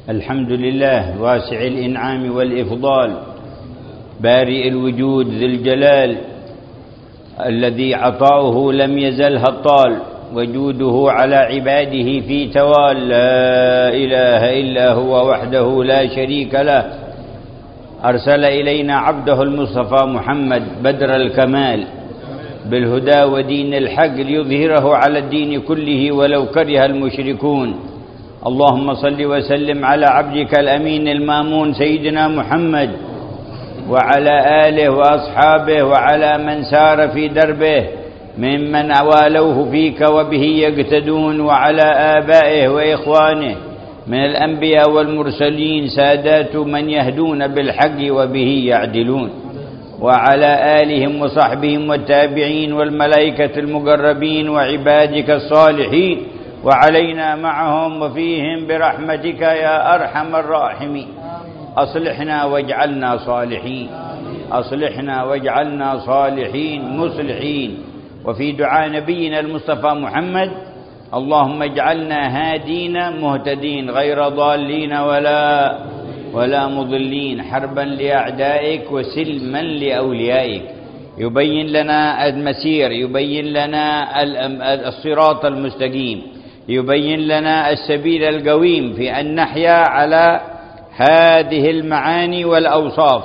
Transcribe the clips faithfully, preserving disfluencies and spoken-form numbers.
الحمد لله واسع الإنعام والإفضال، بارئ الوجود ذي الجلال، الذي عطاؤه لم يزل هطال، وجوده على عباده في توال. لا إله إلا هو وحده لا شريك له، أرسل إلينا عبده المصطفى محمد بدر الكمال بالهدى ودين الحق ليظهره على الدين كله ولو كره المشركون. اللهم صل وسلم على عبدك الأمين المامون سيدنا محمد وعلى آله وأصحابه وعلى من سار في دربه ممن والوه فيك وبه يقتدون، وعلى آبائه وإخوانه من الأنبياء والمرسلين سادات من يهدون بالحق وبه يعدلون، وعلى آلهم وصحبهم والتابعين والملائكة المقربين وعبادك الصالحين، وعلينا معهم وفيهم برحمتك يا أرحم الراحمين. أصلحنا واجعلنا صالحين، أصلحنا واجعلنا صالحين مصلحين. وفي دعاء نبينا المصطفى محمد: اللهم اجعلنا هادين مهتدين غير ضالين ولا ولا مضلين، حربا لأعدائك وسلما لأوليائك. يبين لنا المسير، يبين لنا الصراط المستقيم، يبين لنا السبيل القويم في أن نحيا على هذه المعاني والأوصاف،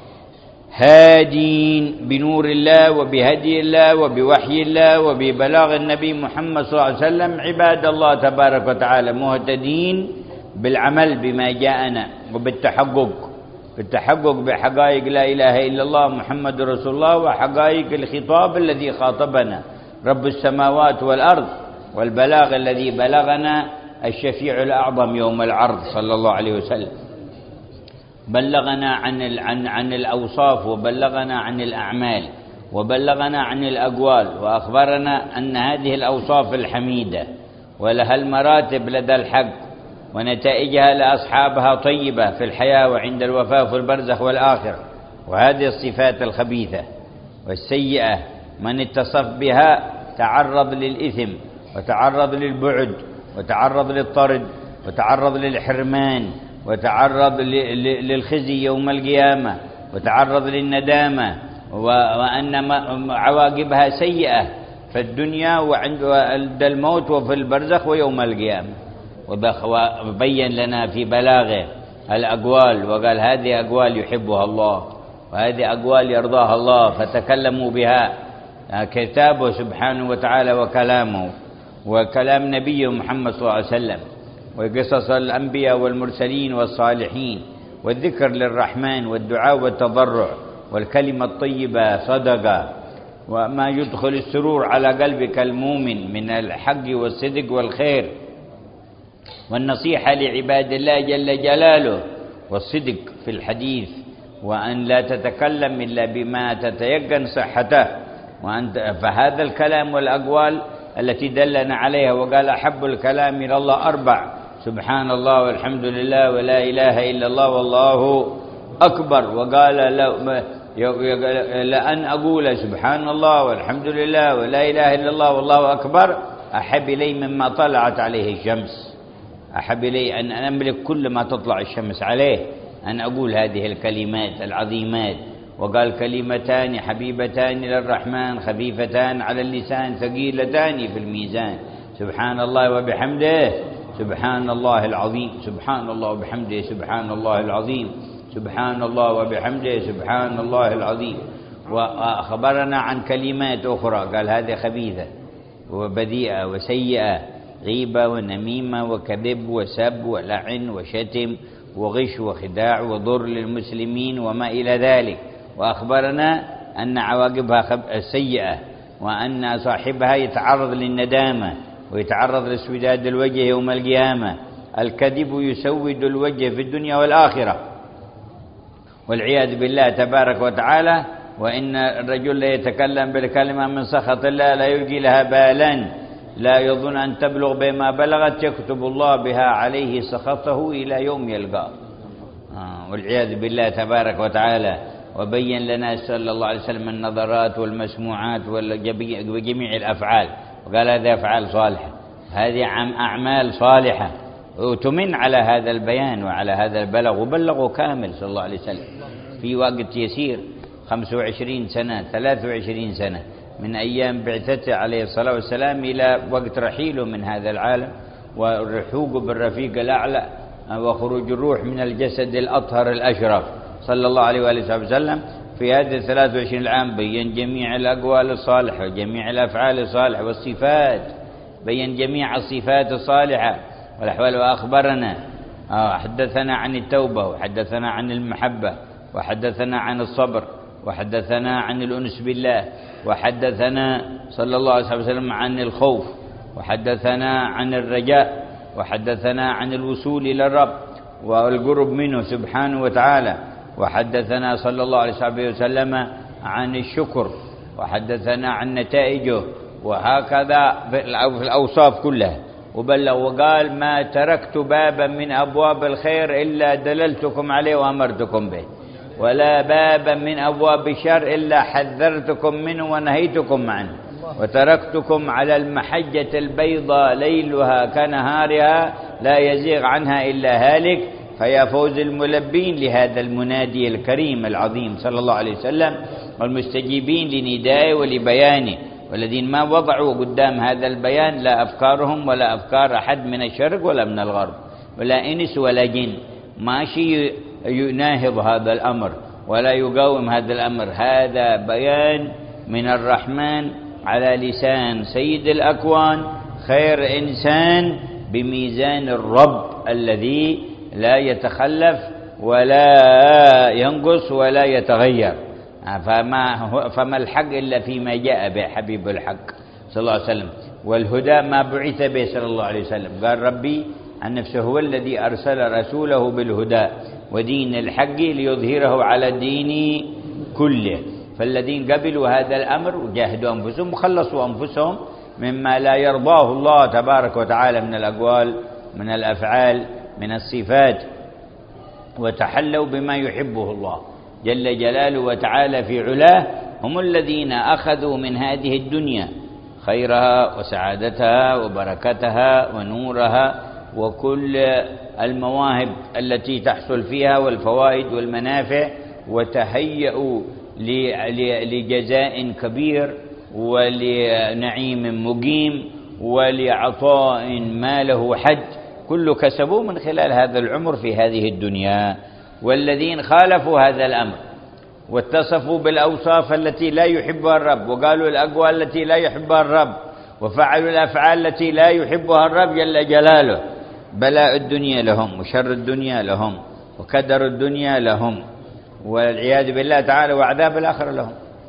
هادين بنور الله وبهدي الله وبوحي الله وببلاغ النبي محمد صلى الله عليه وسلم عباد الله تبارك وتعالى، مهتدين بالعمل بما جاءنا وبالتحقق بالتحقق بحقائق لا إله إلا الله محمد رسول الله، وحقائق الخطاب الذي خاطبنا رب السماوات والأرض، والبلاغ الذي بلغنا الشفيع الأعظم يوم العرض صلى الله عليه وسلم. بلغنا عن عن عن الأوصاف، وبلغنا عن الأعمال، وبلغنا عن الأقوال، وأخبرنا أن هذه الأوصاف الحميدة ولها المراتب لدى الحق، ونتائجها لأصحابها طيبة في الحياة وعند الوفاة في البرزخ والآخرة. وهذه الصفات الخبيثة والسيئة من اتصف بها تعرض للإثم، وتعرض للبعد، وتعرض للطرد، وتعرض للحرمان، وتعرض للخزي يوم القيامة، وتعرض للندامة، وأن عواقبها سيئة في الدنيا وعند الموت وفي البرزخ ويوم القيامة. وبين لنا في بلاغه الأقوال، وقال هذه أقوال يحبها الله، وهذه أقوال يرضاها الله، فتكلموا بها كتابه سبحانه وتعالى وكلامه وكلام نبيه محمد صلى الله عليه وسلم، وقصص الأنبياء والمرسلين والصالحين، والذكر للرحمن، والدعاء والتضرع، والكلمة الطيبة صدقة، وما يدخل السرور على قلبك المؤمن من الحق والصدق والخير، والنصيحة لعباد الله جل جلاله، والصدق في الحديث، وأن لا تتكلم إلا بما تتيقن صحته. وأنت فهذا الكلام والأقوال التي دلنا عليها، وقال أحب الكلام إلى الله أربع: سبحان الله والحمد لله ولا إله إلا الله والله أكبر. وقال لأن أقول سبحان الله والحمد لله ولا إله إلا الله والله أكبر أحب إلي مما طلعت عليه الشمس، أحب إلي أن أملك كل ما تطلع الشمس عليه، أن أقول هذه الكلمات العظيمات. وقال كلمتان حبيبتان للرحمن خفيفتان على اللسان ثقيلتان في الميزان: سبحان الله وبحمده سبحان الله العظيم، سبحان الله وبحمده سبحان الله العظيم، سبحان الله وبحمده سبحان الله العظيم. وأخبرنا عن كلمات أخرى قال هذه خبيثة وبذيئة وسيئة: غيبة ونميمة وكذب وسب ولعن وشتم وغش وخداع وضر للمسلمين وما إلى ذلك. وأخبرنا أن عواقبها سيئة، وأن صاحبها يتعرض للندامة، ويتعرض لاسوداد الوجه يوم القيامة. الكذب يسود الوجه في الدنيا والآخرة والعياذ بالله تبارك وتعالى. وإن الرجل لا يتكلم بالكلمة من سخط الله لا يلقي لها بالا، لا يظن أن تبلغ بما بلغت، يكتب الله بها عليه سخطه إلى يوم يلقاه، آه والعياذ بالله تبارك وتعالى. وبين لنا صلى الله عليه وسلم النظرات والمسموعات وجميع الأفعال، وقال هذه أفعال صالحة، هذه أعمال صالحة، وتمن على هذا البيان وعلى هذا البلغ، وبلغوا كامل صلى الله عليه وسلم في وقت يسير، خمسة وعشرين سنة ثلاثة وعشرين سنة من أيام بعثته عليه الصلاة والسلام إلى وقت رحيله من هذا العالم ورحوقه بالرفيق الأعلى وخروج الروح من الجسد الأطهر الأشرف صلى الله عليه وآله وسلم. في هذه الثلاثة وعشرين عام بين جميع الأقوال الصالحة وجميع الأفعال الصالحة والصفات، بين جميع الصفات الصالحة والأحوال، وأخبرنا حدثنا عن التوبة، وحدثنا عن المحبة، وحدثنا عن الصبر، وحدثنا عن الأنس بالله، وحدثنا صلى الله عليه وسلم عن الخوف، وحدثنا عن الرجاء، وحدثنا عن الوصول إلى الرب والقرب منه سبحانه وتعالى، وحدثنا صلى الله عليه وسلم عن الشكر، وحدثنا عن نتائجه، وهكذا في الأوصاف كلها. وبلغ وقال: ما تركت بابا من أبواب الخير إلا دللتكم عليه وأمرتكم به، ولا بابا من أبواب الشر إلا حذرتكم منه ونهيتكم عنه، وتركتكم على المحجة البيضاء ليلها كنهارها لا يزيغ عنها إلا هالك. فيا فوز الملبين لهذا المنادي الكريم العظيم صلى الله عليه وسلم، والمستجيبين لندائه ولبيانه، والذين ما وضعوا قدام هذا البيان لا أفكارهم ولا أفكار أحد من الشرق ولا من الغرب، ولا إنس ولا جن، ماشي يناهض هذا الأمر ولا يقاوم هذا الأمر. هذا بيان من الرحمن على لسان سيد الأكوان، خير إنسان بميزان الرب الذي لا يتخلف ولا ينقص ولا يتغير. فما, فما الحق إلا فيما جاء به حبيب الحق صلى الله عليه وسلم، والهدى ما بعث به صلى الله عليه وسلم. قال ربي عن نفسه: هو الذي أرسل رسوله بالهدى ودين الحق ليظهره على الدين كله. فالذين قبلوا هذا الأمر وجاهدوا أنفسهم وخلصوا أنفسهم مما لا يرضاه الله تبارك وتعالى من الأقوال من الأفعال من الصفات، وتحلوا بما يحبه الله جل جلاله وتعالى في علاه، هم الذين أخذوا من هذه الدنيا خيرها وسعادتها وبركتها ونورها وكل المواهب التي تحصل فيها والفوائد والمنافع، وتهيئوا لجزاء كبير ولنعيم مقيم ولعطاء ما له حد، كل كسبوه من خلال هذا العمر في هذه الدنيا. والذين خالفوا هذا الأمر واتصفوا بالأوصاف التي لا يحبها الرب، وقالوا الأقوال التي لا يحبها الرب، وفعلوا الأفعال التي لا يحبها الرب جل جلاله، بلاء الدنيا لهم وشر الدنيا لهم وكدر الدنيا لهم والعياذ بالله تعالى، وعذاب الآخرة لهم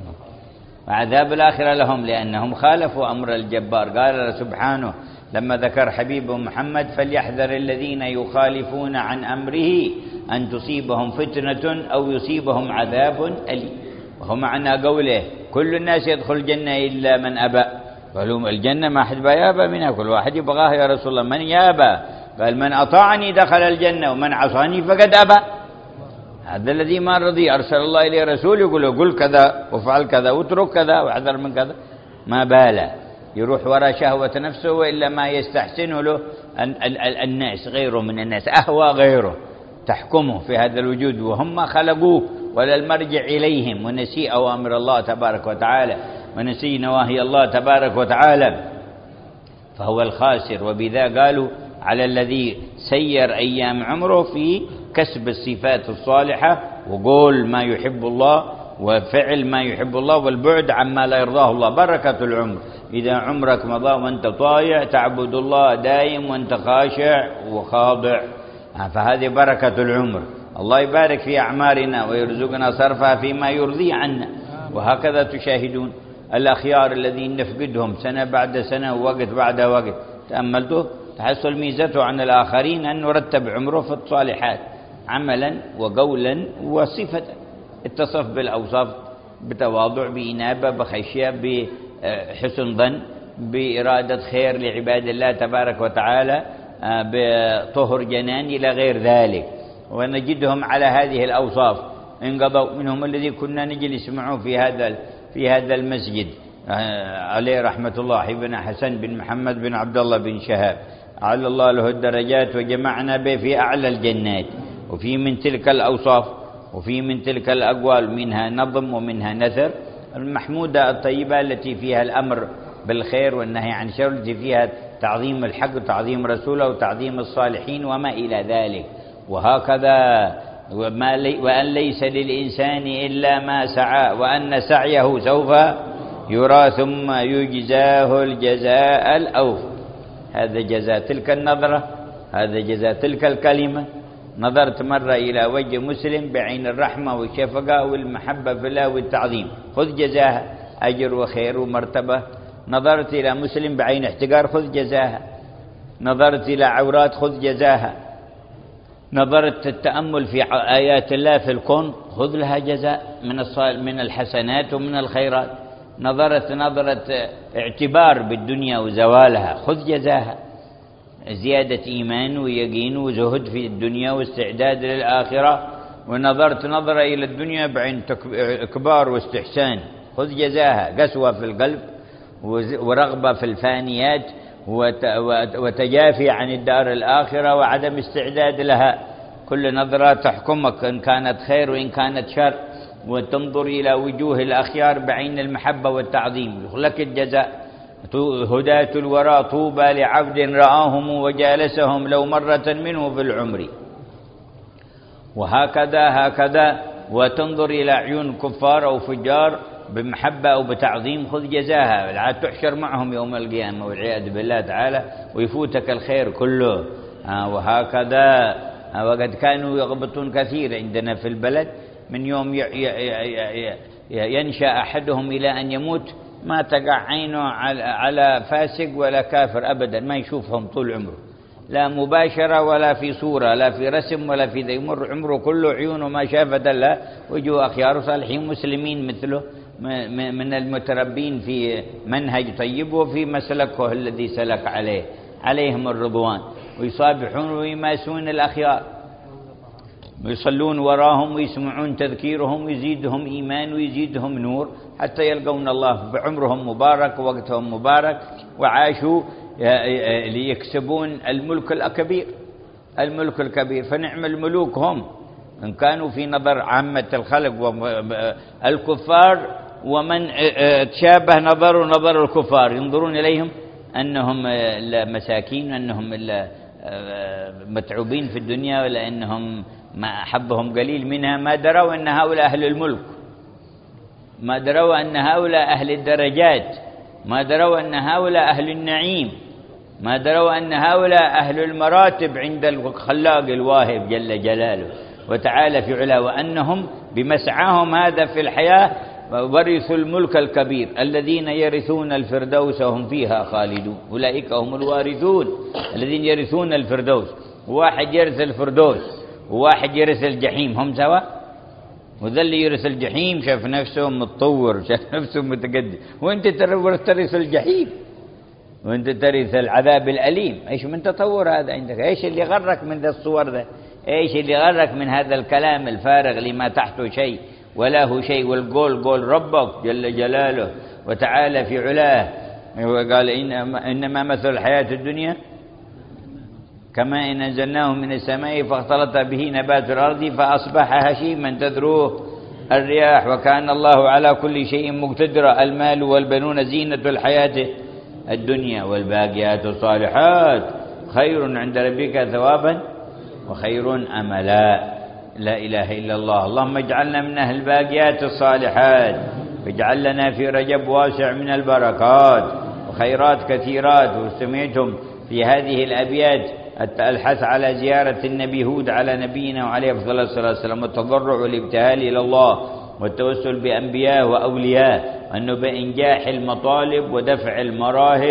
وعذاب الآخرة لهم لأنهم خالفوا أمر الجبار. قال سبحانه لما ذكر حبيبه محمد: فليحذر الذين يخالفون عن أمره أن تصيبهم فتنة أو يصيبهم عذاب أليم. وهو معنى قوله: كل الناس يدخل الجنة إلا من أبى. قالوا الجنة ما حد يابى منها، كل واحد يبغاها يا رسول الله، من يابى؟ قال: من أطاعني دخل الجنة ومن عصاني فقد أبى. هذا الذي ما رضي أرسل الله إليه رسول يقول له قل كذا وفعل كذا واترك كذا واحذر من كذا، ما باله يروح وراء شهوة نفسه، وإلا ما يستحسنه له الناس غيره من الناس، أهوى غيره تحكمه في هذا الوجود، وهم خلقوه ولا المرجع إليهم، ونسي أوامر الله تبارك وتعالى ونسي نواهي الله تبارك وتعالى، فهو الخاسر. وبذا قالوا على الذي سير أيام عمره في كسب الصفات الصالحة وقول ما يحب الله وفعل ما يحب الله والبعد عما لا يرضاه الله. بركة العمر، إذا عمرك مضى وأنت طايع تعبد الله دائم وأنت خاشع وخاضع، فهذه بركة العمر. الله يبارك في أعمارنا ويرزقنا صرفها فيما يرضي عنا. وهكذا تشاهدون الأخيار الذين نفقدهم سنة بعد سنة ووقت بعد وقت، تأملته تحصل ميزته عن الآخرين أن نرتب عمره في الصالحات عملا وقولا وصفة، اتصف بالأوصاف بتواضع بإنابة بخشية بحسن ظن بإرادة خير لعباد الله تبارك وتعالى بطهر جنان إلى غير ذلك. ونجدهم على هذه الأوصاف انقضوا منهم الذي كنا نجلس معه في هذا في هذا المسجد عليه رحمة الله ابن حسن بن محمد بن عبد الله بن شهاب أعلى الله له الدرجات وجمعنا به في أعلى الجنات. وفي من تلك الأوصاف وفي من تلك الأقوال منها نظم ومنها نثر المحمودة الطيبة التي فيها الأمر بالخير والنهي عن الشر، التي فيها تعظيم الحق وتعظيم رسوله وتعظيم الصالحين وما إلى ذلك. وهكذا وما لي وأن ليس للإنسان إلا ما سعى وأن سعيه سوف يرى ثم يجزاه الجزاء الأوفى. هذا جزاء تلك النظرة، هذا جزاء تلك الكلمة. نظرت مرة إلى وجه مسلم بعين الرحمة والشفقة والمحبة في الله والتعظيم، خذ جزاها، أجر وخير ومرتبة. نظرت إلى مسلم بعين احتقار، خذ جزاها. نظرت إلى عورات، خذ جزاها. نظرت التأمل في آيات الله في الكون، خذ لها جزاء من من الحسنات ومن الخيرات. نظرت نظرة اعتبار بالدنيا وزوالها، خذ جزاها. زيادة إيمان ويقين وزهد في الدنيا واستعداد للآخرة. ونظرت نظرة إلى الدنيا بعين كبار واستحسان، خذ جزاها. قسوة في القلب ورغبة في الفانيات وتجافي عن الدار الآخرة وعدم استعداد لها. كل نظرة تحكمك إن كانت خير وإن كانت شر، وتنظر إلى وجوه الأخيار بعين المحبة والتعظيم، لك الجزاء. هداة الورى طوبى لعبد رآهم وجالسهم لو مرة منه في العمر. وهكذا هكذا. وتنظر إلى عيون كفار أو فجار بمحبة أو بتعظيم، خذ جزاها. لا تحشر معهم يوم القيامة والعياذ بالله تعالى ويفوتك الخير كله. وهكذا. وقد كانوا يغبطون كثير عندنا في البلد، من يوم ينشأ أحدهم إلى أن يموت ما تقع عينه على فاسق ولا كافر أبدا، ما يشوفهم طول عمره، لا مباشرة ولا في صورة لا في رسم ولا في ذي. يمر عمره كله عيونه ما شافت إلا وجوه أخيار صالحين مسلمين مثله، من المتربين في منهج طيب وفي مسلكه الذي سلك عليه، عليهم الرضوان. ويصابحون ويماسون الأخيار ويصلون وراهم ويسمعون تذكيرهم ويزيدهم إيمان ويزيدهم نور حتى يلقون الله. بعمرهم مبارك ووقتهم مبارك، وعاشوا ليكسبون الملك الكبير، الملك الكبير. فنعم الملوك هم إن كانوا في نظر عامة الخلق والكفار، ومن تشابه نظر نظر الكفار ينظرون إليهم أنهم مساكين، أنهم متعوبين في الدنيا، ولا أنهم ما أحبهم قليل منها. ما دروا أن هؤلاء أهل الملك، ما دروا أن هؤلاء أهل الدرجات، ما دروا أن هؤلاء أهل النعيم، ما دروا أن هؤلاء أهل المراتب عند الخلاق الواهب جل جلاله وتعالى في علاه، وأنهم بمسعاهم هذا في الحياة ورثوا الملك الكبير الذين يرثون الفردوس وهم فيها خالدون. أولئك هم الوارثون الذين يرثون الفردوس. واحد يرث الفردوس وواحد يرث الجحيم، هم سواء؟ وذا اللي يرث الجحيم شاف نفسه متطور، شاف نفسه متقدم، وانت ترث الجحيم وانت ترث العذاب الأليم. ايش من تطور هذا عندك؟ ايش اللي غرك من ذا الصور ذا؟ ايش اللي غرك من هذا الكلام الفارغ اللي ما تحته شيء ولا هو شيء؟ والقول قول ربك جل جلاله وتعالى في علاه. قال إنما مثل الحياة الدنيا كما إن أنزلناه من السماء فاختلط به نبات الأرض فأصبح هشيما تذروه الرياح وكان الله على كل شيء مقتدرا. المال والبنون زينة الحياة الدنيا والباقيات الصالحات خير عند ربك ثوابا وخير أملا. لا إله إلا الله. اللهم اجعلنا من أهل الباقيات الصالحات، واجعل لنا في رجب واسع من البركات وخيرات كثيرات. وسمعتم في هذه الأبيات الحث على زيارة النبي هود على نبينا وعليه أفضل الصلاة والسلام، والتضرع والابتهال إلى الله والتوسل بأنبياء وأولياء، أنه بإنجاح المطالب ودفع المراهب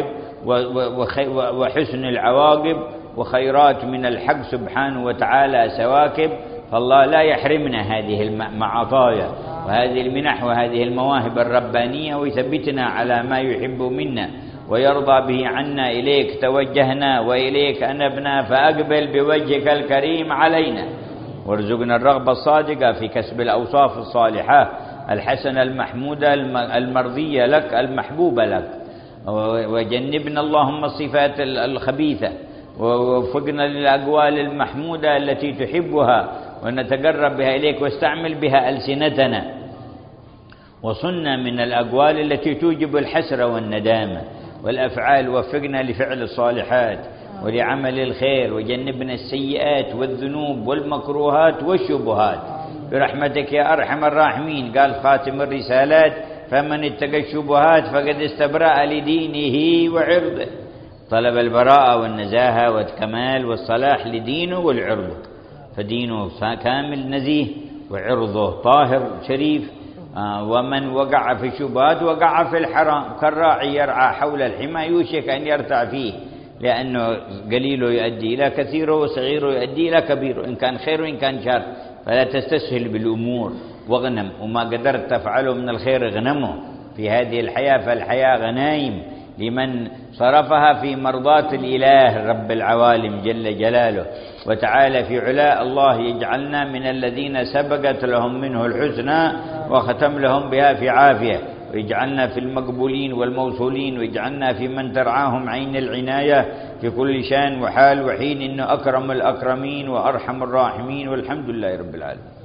وحسن العواقب وخيرات من الحق سبحانه وتعالى سواكب. فالله لا يحرمنا هذه المعطايا وهذه المنح وهذه المواهب الربانية، ويثبتنا على ما يحب منا ويرضى به عنا. إليك توجهنا وإليك أنبنا، فأقبل بوجهك الكريم علينا، وارزقنا الرغبة الصادقة في كسب الأوصاف الصالحة الحسنة المحمودة المرضية لك المحبوبة لك، وجنبنا اللهم الصفات الخبيثة ووفقنا للأقوال المحمودة التي تحبها ونتقرب بها إليك، واستعمل بها ألسنتنا، وصلنا من الأقوال التي توجب الحسرة والندامة، والأفعال وفقنا لفعل الصالحات ولعمل الخير، وجنبنا السيئات والذنوب والمكروهات والشبهات برحمتك يا أرحم الراحمين. قال خاتم الرسالات: فمن اتقى الشبهات فقد استبرأ لدينه وعرضه. طلب البراءة والنزاهة والكمال والصلاح لدينه والعرض، فدينه كامل نزيه وعرضه طاهر شريف. آه ومن وقع في الشبهات وقع في الحرام، كالراعي يرعى حول الحمى يوشك أن يرتع فيه، لأنه قليله يؤدي إلى كثيره وصغيره يؤدي إلى كبيره، إن كان خير وإن كان شر. فلا تستسهل بالأمور واغنم، وما قدرت تفعله من الخير اغنمه في هذه الحياة، فالحياة غنايم لمن صرفها في مرضاة الإله رب العوالم جل جلاله وتعالى في علاء. الله يجعلنا من الذين سبقت لهم منه الحسنى وختم لهم بها في عافية، ويجعلنا في المقبولين والموصولين، ويجعلنا في من ترعاهم عين العناية في كل شان وحال وحين، إنه أكرم الأكرمين وأرحم الراحمين، والحمد لله رب العالمين.